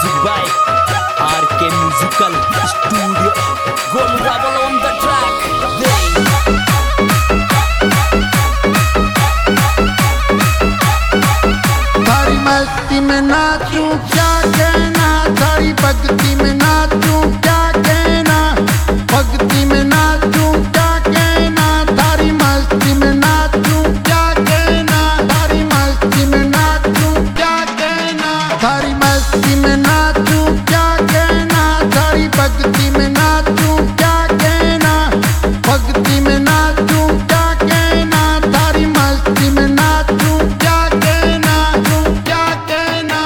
Music by RK Musical Studio. Golu Rabal on the track. थारी मस्ती में नाचूं क्या कहना, थारी भक्ति में नाचूं क्या कहना, भक्ति में नाचूं क्या कहना, थारी मस्ती में नाचूं क्या कहना, थारी मस्ती में नाचूं क्या कहना, थारी मस्ती में नाचूं क्या कहना, थारी भक्ति में नाचूं क्या कहना, भक्ति में नाचूं क्या कहना, थारी मस्ती में नाचूं क्या कहना, क्या कहना।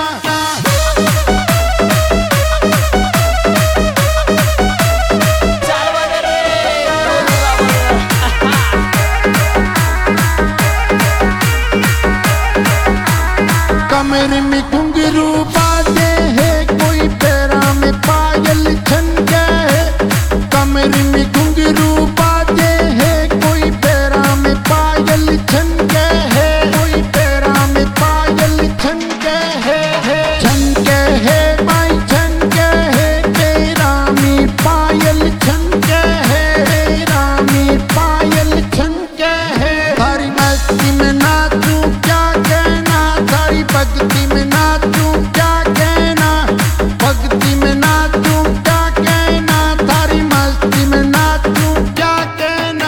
कमर में घुंघरू बाजे है, कोई पैरा में पायल छनके है, कमर में घुंघरू बाजे है, कोई पैरा में पायल छनके है, कोई पैरा में पायल छनके है, छनके है भाई छनके है, पैरा में पायल छनके है, पैरा में पायल छनके है। थारी मस्ती में नाचूं क्या कहना, थारी भक्ति में नाचूं क्या कहना, भक्ति में नाचूं क्या कहना, थारी मस्ती में नाचूं क्या कहना।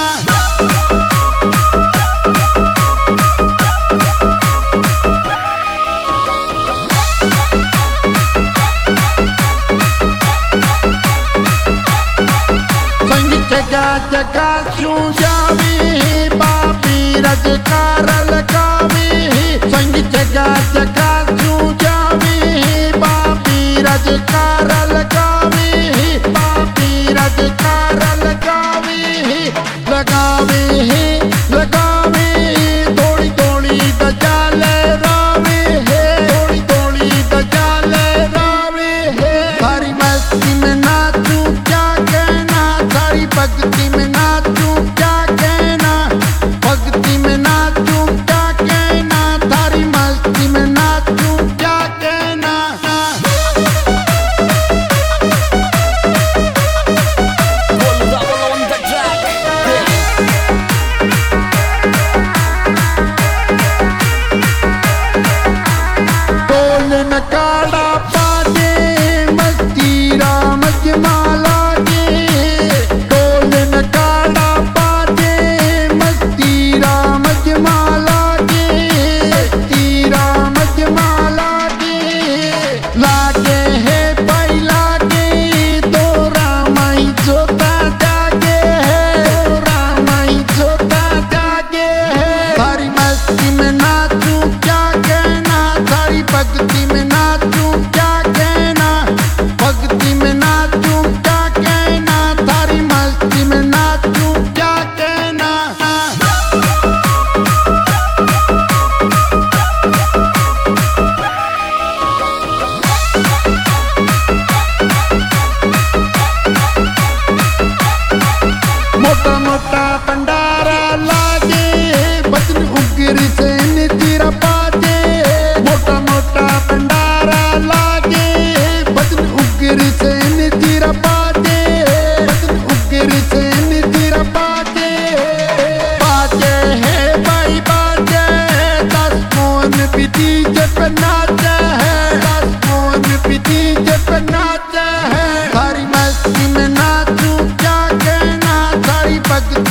संग जगह जगह छू जावी, बापी रजकार लगावी, संग जगह जगह छू जावी, बापी रजकार लगावी, बापी रजकार लगावी, लगावी लगावी, थोड़ी थोड़ी गजाल रावी है, थोड़ी थोड़ी गजाल रावी है। थारी मस्ती में नाचूं क्या कहना, थारी भक्ति में नाचूं क्या कहना, भक्ति में नाचूं क्या कहना, थारी मस्ती में नाचूं क्या कहना। Golu Rabal on the track. ढोल नगाड़ा बाजे, मस्ती राम जमाला गे, ढोल नगाड़ा बाजे, मस्ती राम जमाला गे, मस्ती राम जमाला गे। लागे है भाई लागे, तो रामाई जोता जागे है, तो रामाई जोता जागे है। थारी मस्ती में नाचूं क्या कहना, थारी भक्ति में नाचूं क्या कहना, भक्ति में नाचूं क्या कहना, थारी मस्ती में नाचूं क्या कहना। मोटा मोटा भंडारा लागे, बचन उग्र से नितिरा बाजे, मोटा मोटा भंडारा लागे, बचन उग्र से नितिरा बाजे, बचन उग्र से नितिरा बाजे। बाजे है भाई बाजे, 10 मोन भी डीजे पे नाचे है, 10 मोन भी डीजे पे नाचे है। थारी मस्ती में नाचूं क्या कहना, थारी भक्ति